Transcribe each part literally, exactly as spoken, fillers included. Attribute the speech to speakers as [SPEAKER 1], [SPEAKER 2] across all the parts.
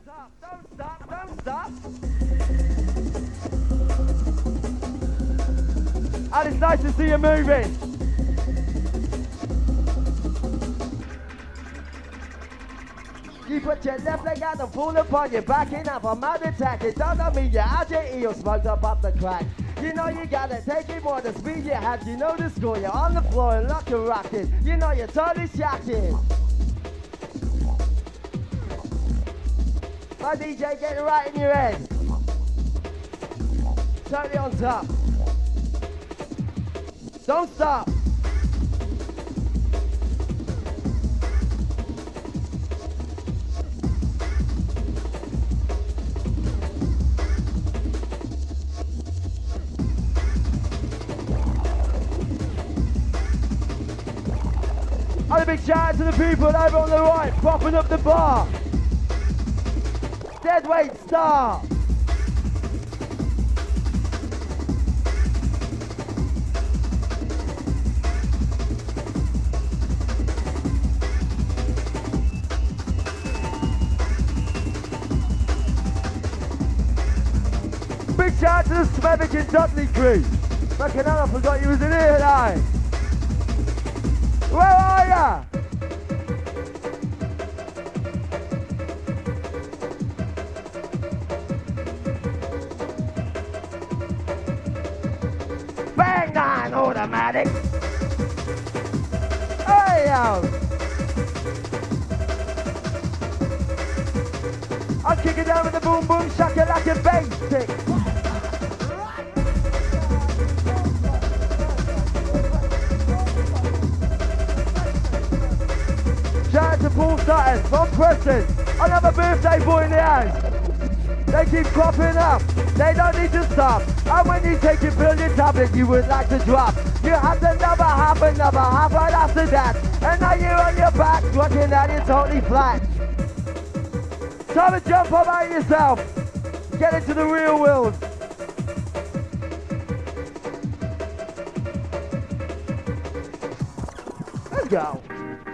[SPEAKER 1] stop, don't stop, don't stop. And it's nice to see you moving. You put your left leg out and fall upon your back in up a mad attack. It doesn't mean you're out your ear smoked up up the crack. You know you gotta take it more the speed you have. You know the score, you're on the floor and lock and rocking. You know you're totally shocking. My D J getting right in your head. Totally on top. Don't stop. And a big shout out to the people over on the right, propping up the bar. Deadweight Star. Big shout out to the Smethwick and Dudley crew. Fucking hell, I forgot you was in here tonight. Where are ya? Bang nine automatic. Hey yo. I'll kick it down with the boom boom shaka like a bass stick. Shout out to Paul Sutton from Preston. Another birthday boy in the house. They keep cropping up. They don't need to stop. And when you take your pill, your tablet, you would like to drop. You have another half, another half right after that. And now you're on your back, looking at it totally flat. Time to jump up out yourself. Get into the real world. Let's go.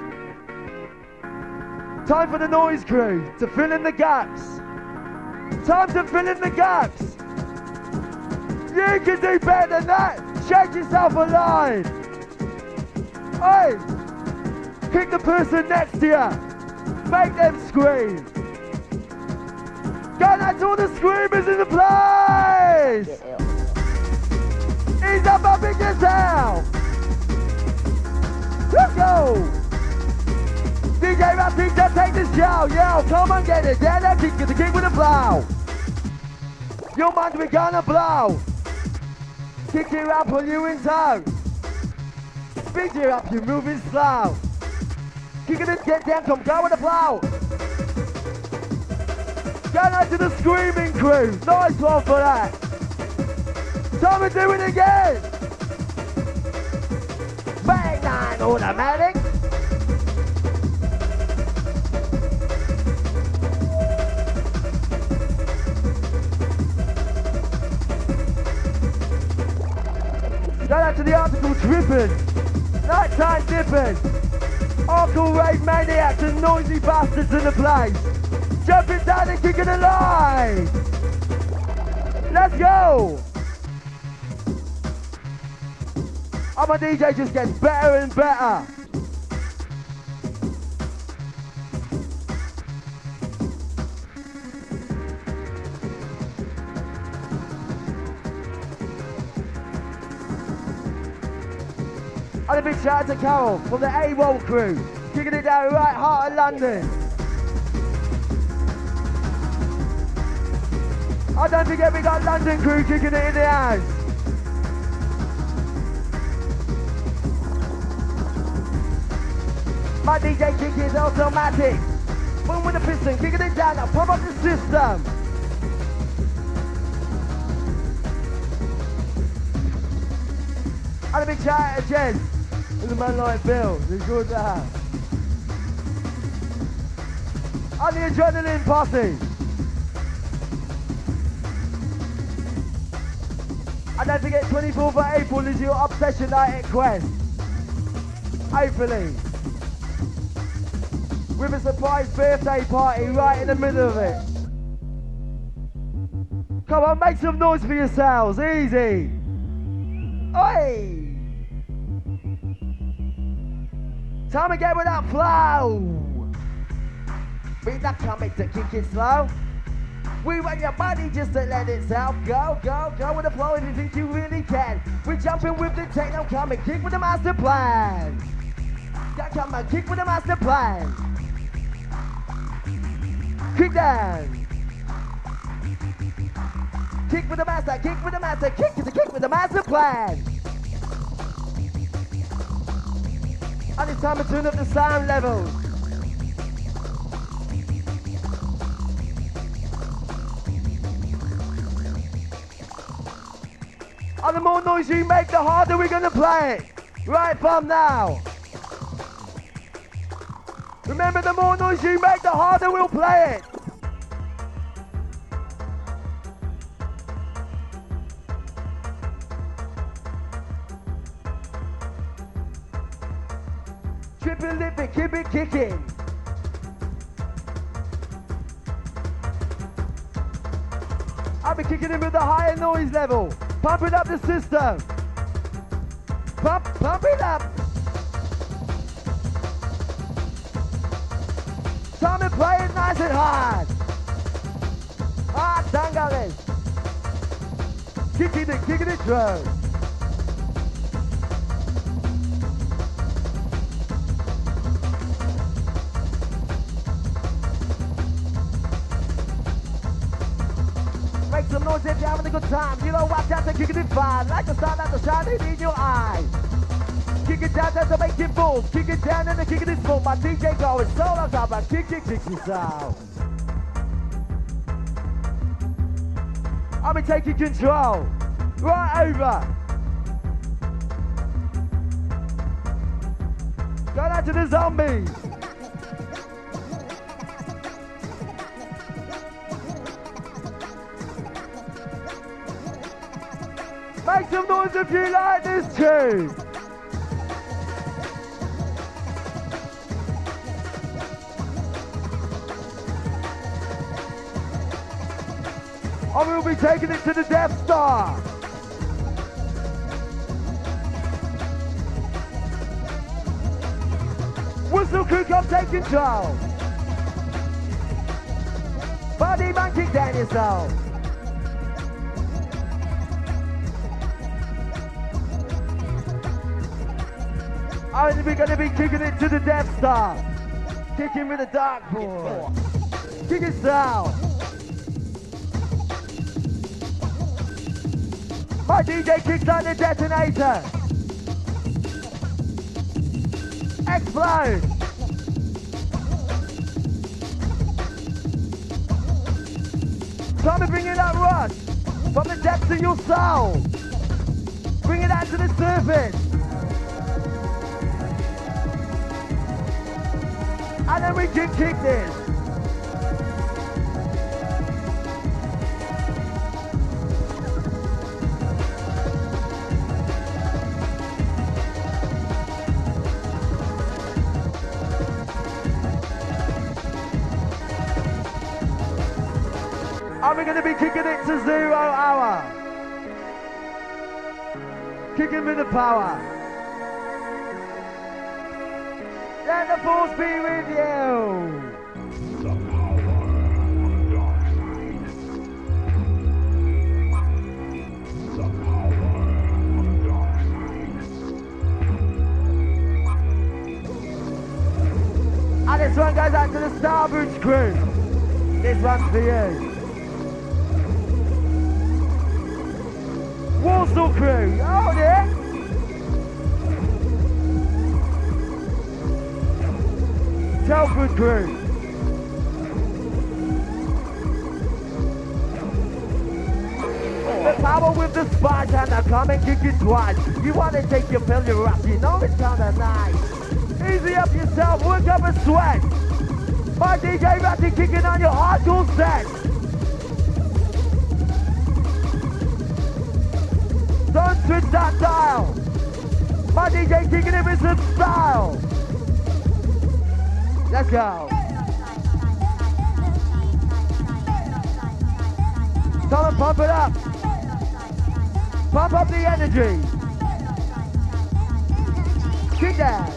[SPEAKER 1] Time for the noise crew to fill in the gaps. Time to fill in the gaps. You can do better than that. Shake yourself a line. Hey, kick the person next to you. Make them scream. Go out to all the screamers in the place. He's up up in your town. Let's go. D J Rapita, take the show, yo, come on get it, yeah, that kick, get the kick with a blow. Your mind, we're gonna blow. Kick it up, pull you in tow. Speed you up, you're moving slow. Kick it and get down, come go with a blow. Go out to the screaming crew, nice one for that. Time to do it again. Bang nine automatic. Shout out to the article tripping, nighttime dipping, hardcore rave maniacs and noisy bastards in the place. Jumping down and kicking the line. Let's go. And my D J just gets better and better. And a big shout out to Carol from the AWOL crew, kicking it down right heart of London. And don't forget we got London crew kicking it in the house. My D J kick is automatic. Boom with the piston, kicking it down, now pump up the system. And a big shout out to Jen. And the man like Bill, it's good to have. And the adrenaline posse. And don't forget twenty-fourth of April is your Obsession Night at Quest. Hopefully. With a surprise birthday party right in the middle of it. Come on, make some noise for yourselves. Easy. Oi! Time again with that flow. Beat that coming to kick it slow. We want your body just to let itself go, go, go with the flow if you think you really can. We're jumping with the techno, come and kick with the master plan. Yeah, come and kick with the master plan. Kick down. Kick with the master, kick with the master, kick is a kick with the master plan. And it's time to tune up the sound levels. And the more noise you make, the harder we're gonna play it. Right from now. Remember, the more noise you make, the harder we'll play it. Triple lipping, keep it kicking. I'll be kicking in with the higher noise level. Pumping up the system. Pump, pump it up. Time to play it nice and hard. Hard tangales. Kicking it, kicking it through. Make some noise if you're having a good time. You know what, that's a kicking it fine. Like the sun and the shining in your eyes. Kick it down, that's to make it boom. Kick it down and the kicking it boom. My D J going solo, top and kick it, kick it sound. I'll be taking control. Right over. Go down to the zombies. Make some noise if you like this tune. I will be taking it to the Death Star. Whistle crew, come take control. Body man, kick down yourself. And we're going to be kicking it to the Death Star. Kicking with the Dark Force. Kick it down. My D J kicks on the detonator. Explode. Time to bring in that rush from the depths of your soul. Bring it out to the surface. And then we can kick this. And we're going to be kicking it to zero hour. Kicking with the power. Let the force be with you. And this one goes out to the Starbridge crew. This one's for you. Warsaw crew, oh yeah. Telford crew. The power with the spike and I come and kick it twice. You want to take your pill, you're up, you know it's kinda nice. Easy up yourself, work up a sweat. My D J Ratty kicking on your hardcore set. Don't switch that dial. My D J kicking it with some style. Let's go. Come and pump it up. Pump up the energy. Kick that.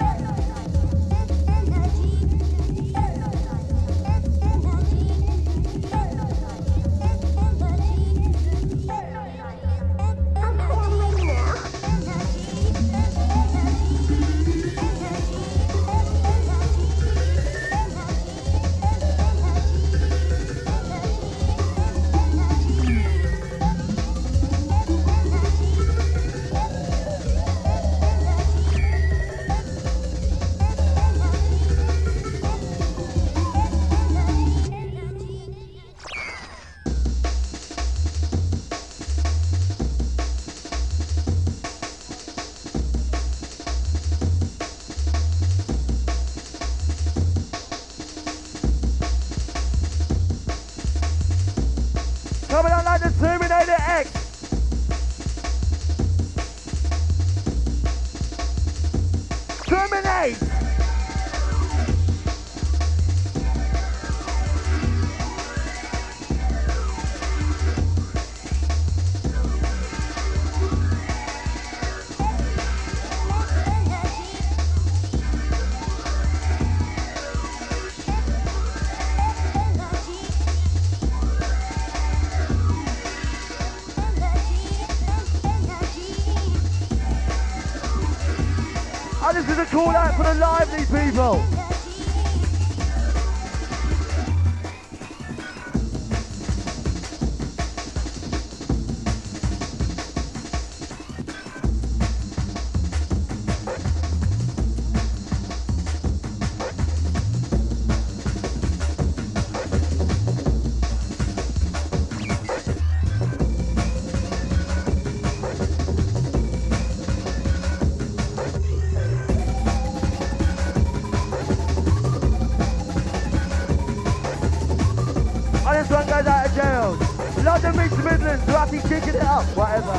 [SPEAKER 1] Coming out like the Terminator X. Terminate. Oh, this is a call out for the lively people. This one goes out of jail. London meets Midlands, Ratty kicking it up, whatever.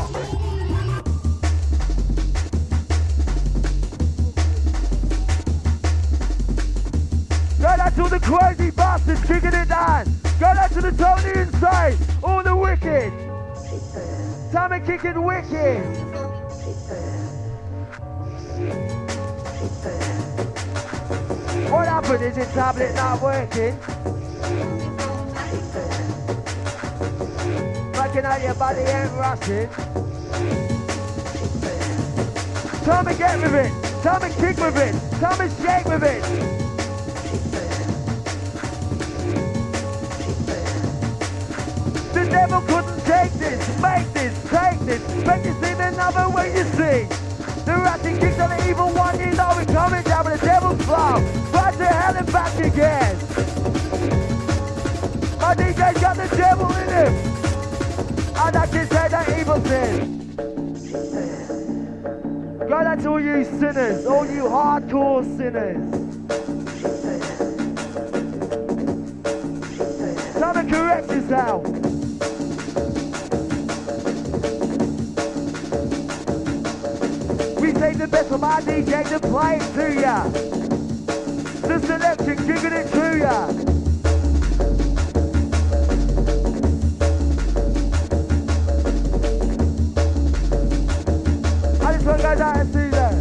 [SPEAKER 1] Go out to the crazy bastards kicking it down. Go out to the Tony inside, all the wicked. Time and kicking wicked. What happened? Is this tablet not working? Working out your body ain't rushing. Time and get with it. Time and kick with it. Time and shake with it. The devil couldn't take this, make this, take this, make this in another way you see. The ratchet kicks on the evil one, you know we're coming down with the devil's flow. Right to hell and back again. My D J's got the devil in him. And I can say that evil thing. Go out to all you sinners, all you hardcore sinners. Time to correct yourself. We take the best from our D J to play it to ya. The selection, giving it to ya. This one goes out and see that.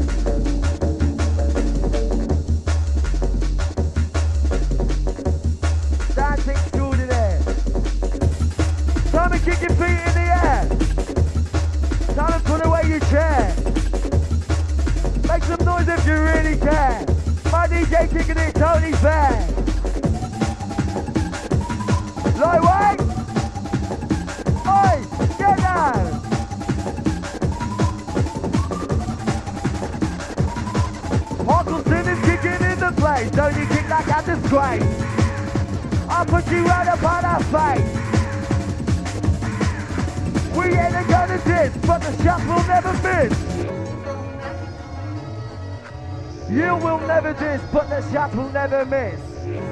[SPEAKER 1] Dancing school today. Time to kick your feet in the air. Time to put away your chair. Make some noise if you really care. My D J kicking it totally fair. Lightweight. Oi, get down. Hardcore sinners kicking in the place. Don't you kick like a disgrace. I'll put you right up on our face. We ain't gonna diss, but the shots will never miss. You will never diss, but the shots will never miss.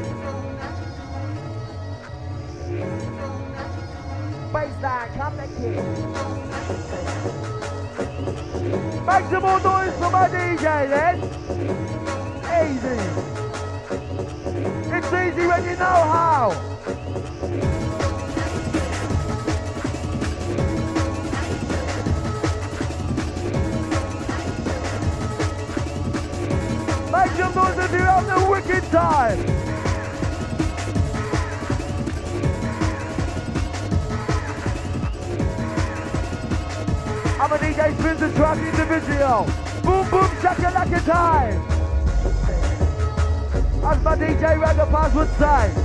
[SPEAKER 1] Baseline, come the kid. Make some more noise for my D J then. Easy. It's easy when you know how. Make some noise if you're having a wicked time. I'm a D J spins the track individual. Boom boom shaka like a time. As my D J Ragapaz would say.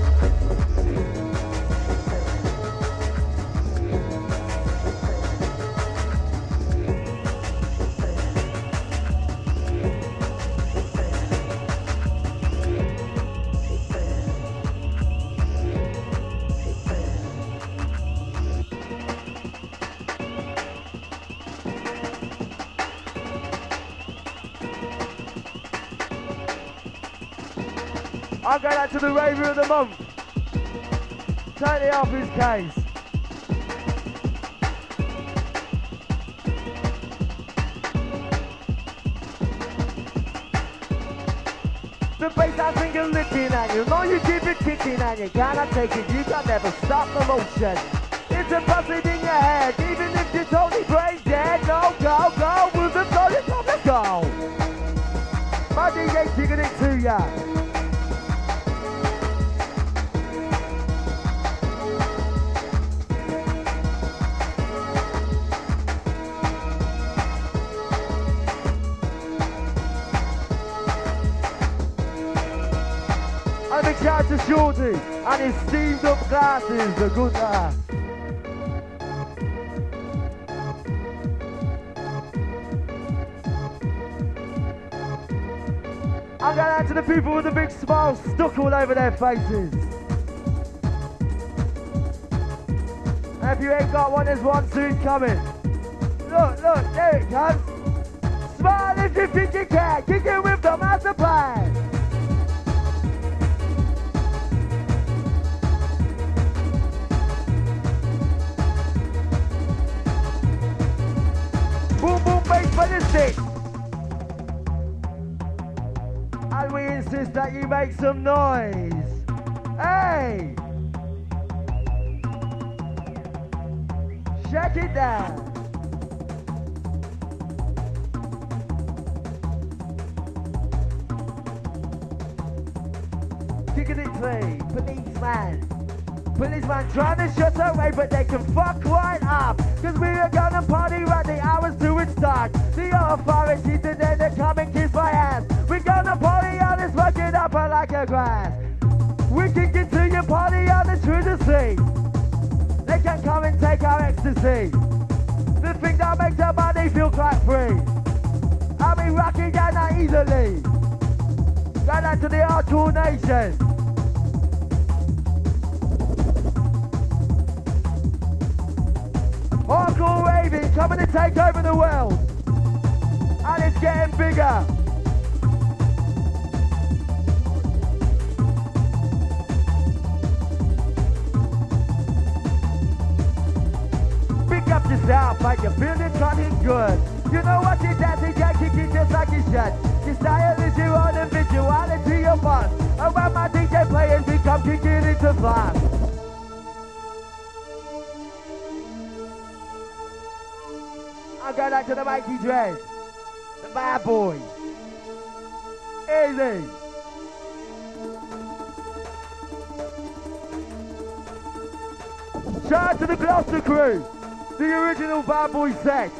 [SPEAKER 1] I'll go out to the raver of the month. Totally off his case. The bass I think is licking at you. No, you keep it kicking and you cannot take it. You can never stop the motion. It's a buzzing in your head. Even if you're totally brain dead. No, go, go. Move the flow, you gotta go. My D J kicking it to ya. A big shout to Shorty and his steamed up glasses, the good laugh. I'm going out to the people with the big smiles stuck all over their faces. And if you ain't got one, there's one soon coming. Look, look, there it comes. Smile if you think you can, kick it with the master plan. Boom, boom, bass for the stick. And we insist that you make some noise. Hey! Check it down. Kicking it clean, policeman. Policeman trying to shut away, but they can fuck right up. Cause we are gonna party right the hours to it start. The authorities today, they come and kiss my ass. We're gonna party on this fucking up like a grass. We can get to your party on the Trinity. They can come and take our ecstasy. The thing that makes our body feel quite free. I'll be rocking down that easily. Right out to the hardcore nation. Hardcore raving coming to take over the world. And it's getting bigger. Pick up yourself, like you're feeling something good. You know what you're dancing, you're kicking just like you should. Your style is your own individuality, your boss. And when my D J playing, we come kicking into fun. I'm going back to the Mikey Dread, the bad boy. Easy. Shout out to the Gloucester crew, the original bad boy set.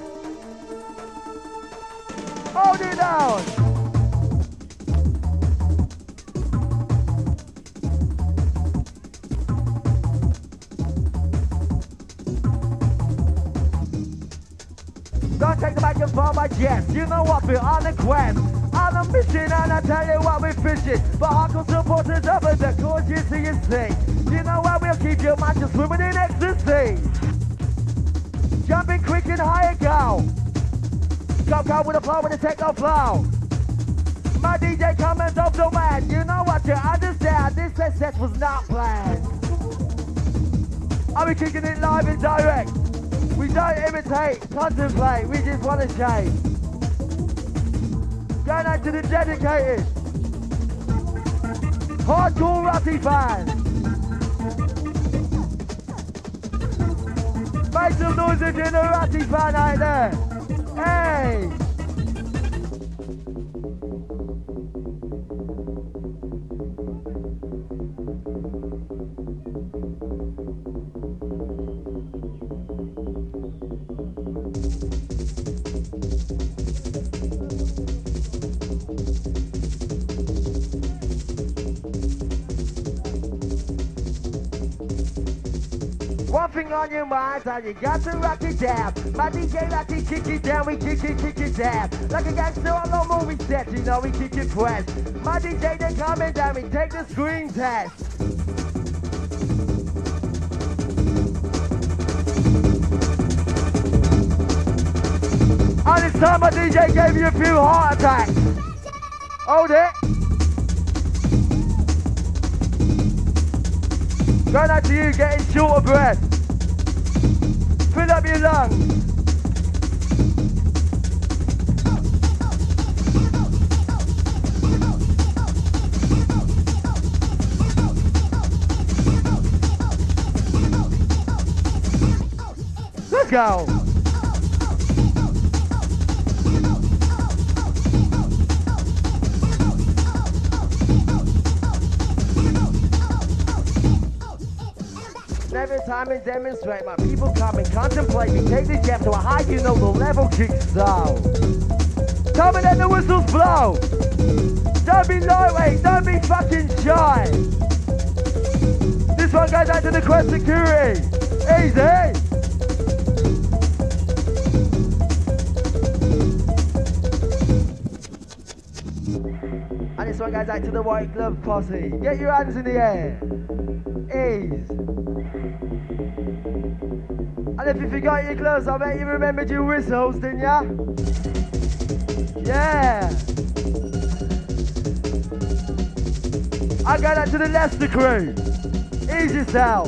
[SPEAKER 1] Hold it down. Don't take the back and forth my jets. You know what, we're on the quest. On a mission and I tell you what we're fishing. For hardcore supporters of us that cause you to your sea. You know what, we'll keep your mind just swimming in ecstasy. Jumping quick and higher go. Go, go with the flow, with the techno flow. My D J comments off the man. You know what, you understand. This set set was not planned. I'll be kicking it live and direct. We don't imitate, contemplate, we just want to shake. Going out to the dedicated hardcore Rutty fans. Make some noise if you're a Rutty fan out there. Hey! One thing on your mind, and you got to rock it down. My D J like to kick it down, we kick it, kick it down. Like a gangster on the movie set, you know we kick it press. My D J, they coming down, we take the screen test. And this time my D J gave you a few heart attacks. Hold it. Going out to you, getting short of breath. Fill up your lungs. Let's go. Every time and demonstrate, my people come and contemplate. We take the jab to a high, you know the level kicks down. Come and let the whistles blow. Don't be lightweight, don't be fucking shy. This one goes out to the Quest Security. Easy. And this one goes out to the White Glove Posse. Get your hands in the air. Ease. And if you forgot your gloves, I bet you remembered your whistles, didn't ya? Yeah. I go out to the Leicester crew. Ease yourself.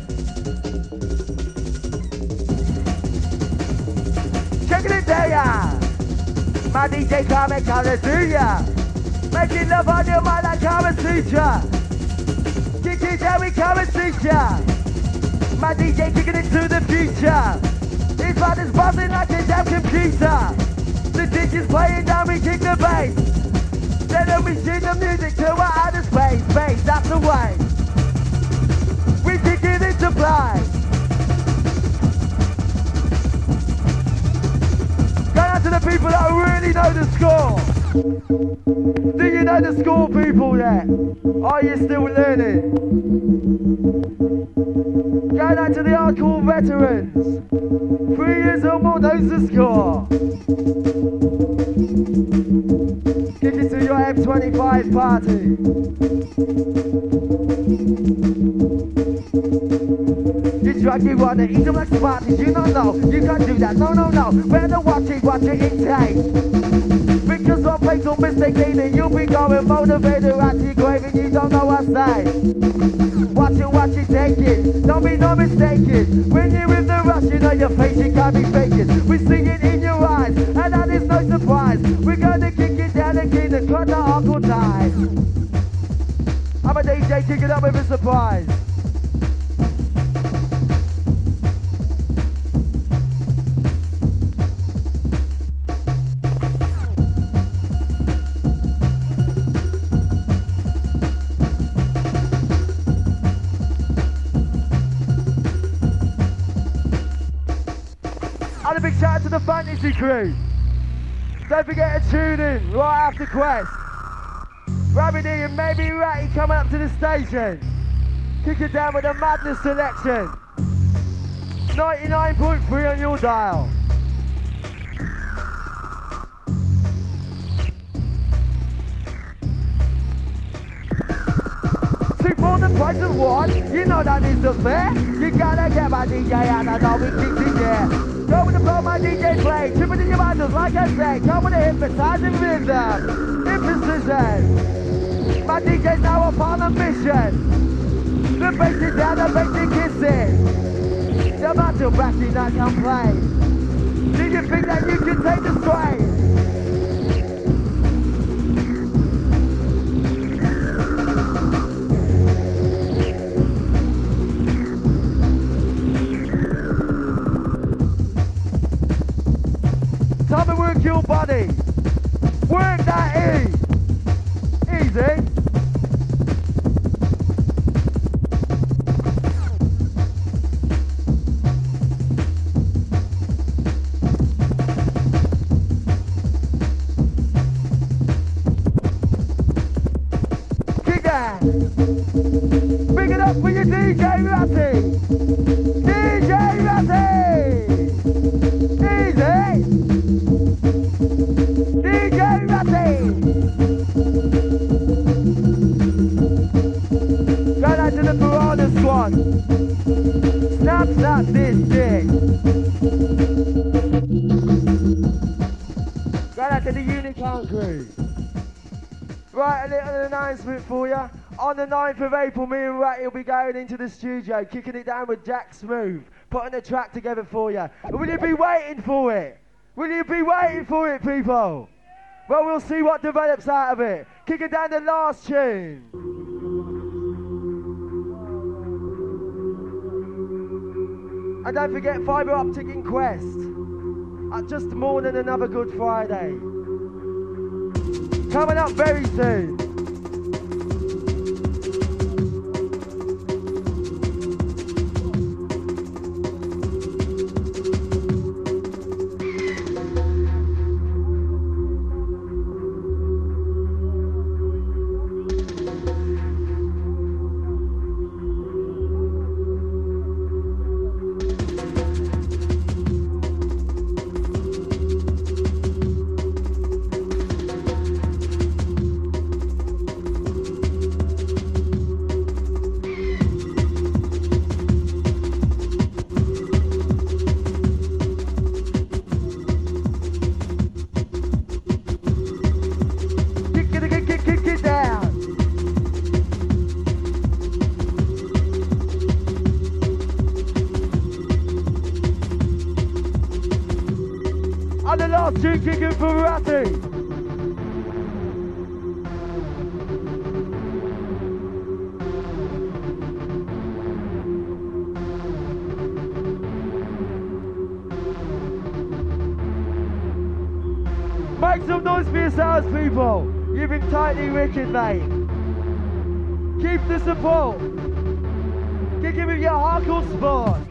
[SPEAKER 1] Checking it there, ya. My D J coming, coming to ya. Making love on your mind like I'm a teacher. Kick it down, we come and teach ya. My D J kicking it to the future. His body's buzzing like a damn computer. The D J's playing down, we kick the bass. Then we shoot the music to our outer space. Space, that's the way. We kick it into play. Go out to the people that really know the score. Do you know the score, people, yet? Are you still learning? Going out to the hardcore veterans. Three years or more knows the score. Kick it to your M twenty-five party. You drug, you wanna eat them like Spartans. You don't know, you can't do that. No, no, no. Better watch it, watch it intake. Because I'll make no mistake, and you'll be going motivated at your grave and you don't know what I say. Watch it, watch it, take it. Don't be no mistaken. When you're with the rush, you know your face, you can't be faking. We see it in your eyes, and that is no surprise. We're gonna kick it down again and cut the uncle tie. I'm a D J, kick it up with a surprise. And a big shout out to the Fantasy crew. Don't forget to tune in right after Quest. Rabbit D and maybe Ratty coming up to the station. Kick it down with the Madness selection. ninety-nine point three on your dial. Two for the price of one, you know that is the fair. You gotta get my D J and I know we kick it there. Go with the flow, my D J play. Tripping in your mind, just like I say. Come with a hypnotizing rhythm. Hypnotism. My D J's now upon a mission. The bass is down, the bass is kissing. The battle back in I can play. Do you think that you can take the strain? Time to work your body. Work that E. Easy. to the Piranha Squad. Snap, snap this dick. Right out to the Unicorn crew. Right, a little announcement for you. On the ninth of April, me and Ratty will be going into the studio, kicking it down with Jack Smooth, putting a track together for you. Will you be waiting for it? Will you be waiting for it, people? Well, we'll see what develops out of it. Kicking down the last tune. And don't forget Fibre Optic Inquest. Uh, just more than another Good Friday. Coming up very soon. Kicking for Ratty. Make some noise for yourselves, people. You've been tightly wicked, mate. Keep the support. Kick it with your hardcore sport.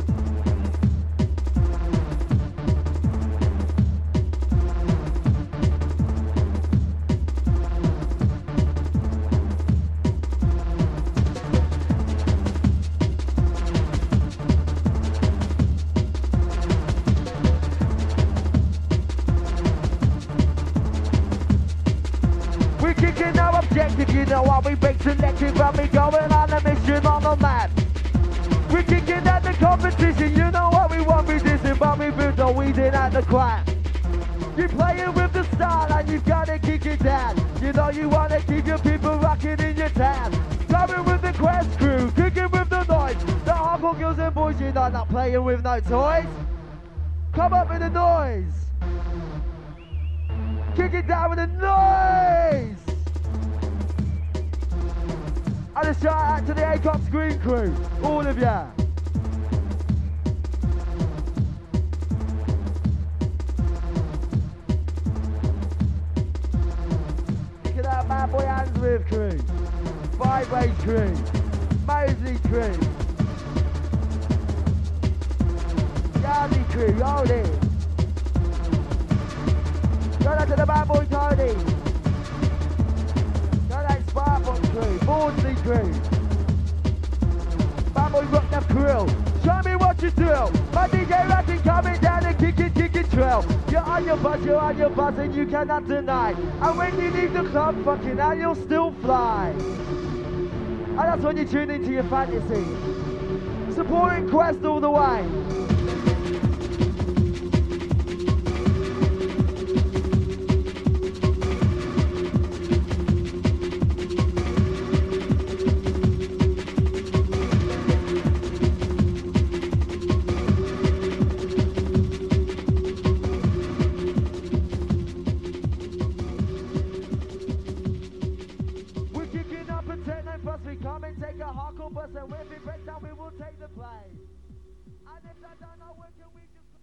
[SPEAKER 1] If you know what we big selected, but we going on a mission on the map. We're kicking at the competition, you know what we want, we dissing, but we build the weeding at the crap. You're playing with the style and you've gotta kick it down. You know you wanna keep your people rocking in your town. Coming with the Quest crew, kicking with the noise. The hardcore girls and boys, you know, not playing with no toys. Come up with the noise. Kick it down with the noise. And a shout out to the ACOP Screen crew, all of ya. Look at that Bad Boy Handsworth crew, Vibrate crew, Mosley crew, Yardy crew, hold it. Shout out to the Bad Boy Tony. Sparkbot crew, Maudsley crew. Bad Boy Rock the Krill. Show me what you do. My D J Ratty coming down and kick it, kick it trail. You're on your buzz, you're on your buzz and you cannot deny. And when you leave the club, fucking hell, you'll still fly. And that's when you tune into your fantasy. Supporting Quest all the way. Take the play. And if I don't know, where can we just